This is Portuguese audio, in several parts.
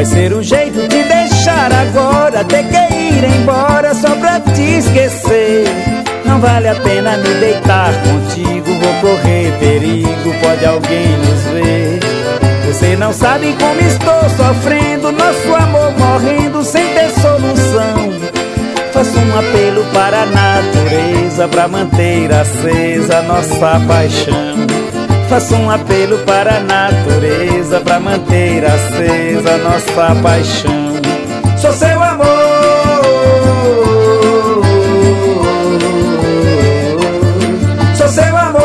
Vai ser um jeito de deixar agora, ter que ir embora só pra te esquecer. Não vale a pena me deitar contigo, vou correr perigo, pode alguém nos ver. Você não sabe como estou sofrendo, nosso amor morrendo sem ter solução. Faço um apelo para a natureza, pra manter acesa nossa paixão. Faço um apelo para a natureza, pra manter acesa nossa paixão. Sou seu amor, sou seu amor.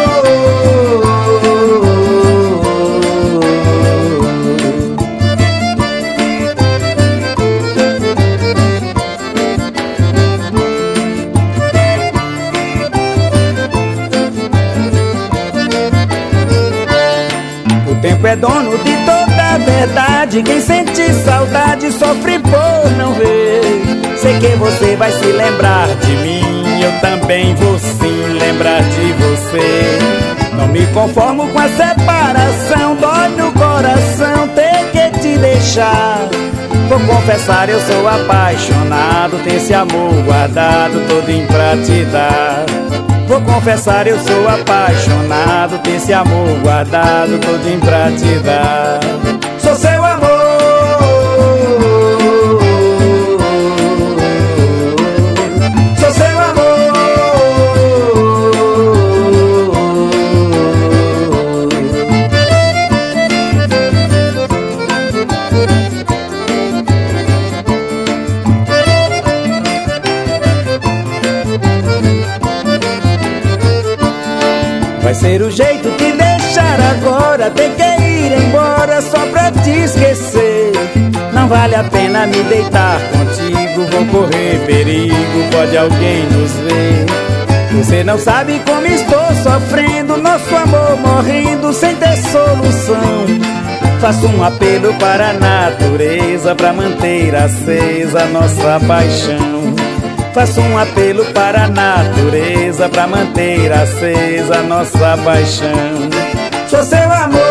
O tempo é dono de toda a verdade, quem sente saudade sofre por não ver. Sei que você vai se lembrar de mim, eu também vou sim lembrar de você. Não me conformo com a separação, dói no coração ter que te deixar. Vou confessar, eu sou apaixonado, tenho esse amor guardado todinho pra te dar. Vou confessar, eu sou apaixonado, tenho esse amor guardado todinho pra te dar. Sou seu amor, sou seu amor. Vai ser o jeito de deixar agora, ter que ir embora só pra te esquecer. Não vale a pena me deitar contigo, vou correr perigo, pode alguém nos ver. Você não sabe como estou sofrendo, nosso amor morrendo sem ter solução. Faço um apelo para a natureza, pra manter acesa nossa paixão. Faço um apelo para a natureza, pra manter acesa nossa paixão. Sou seu amor,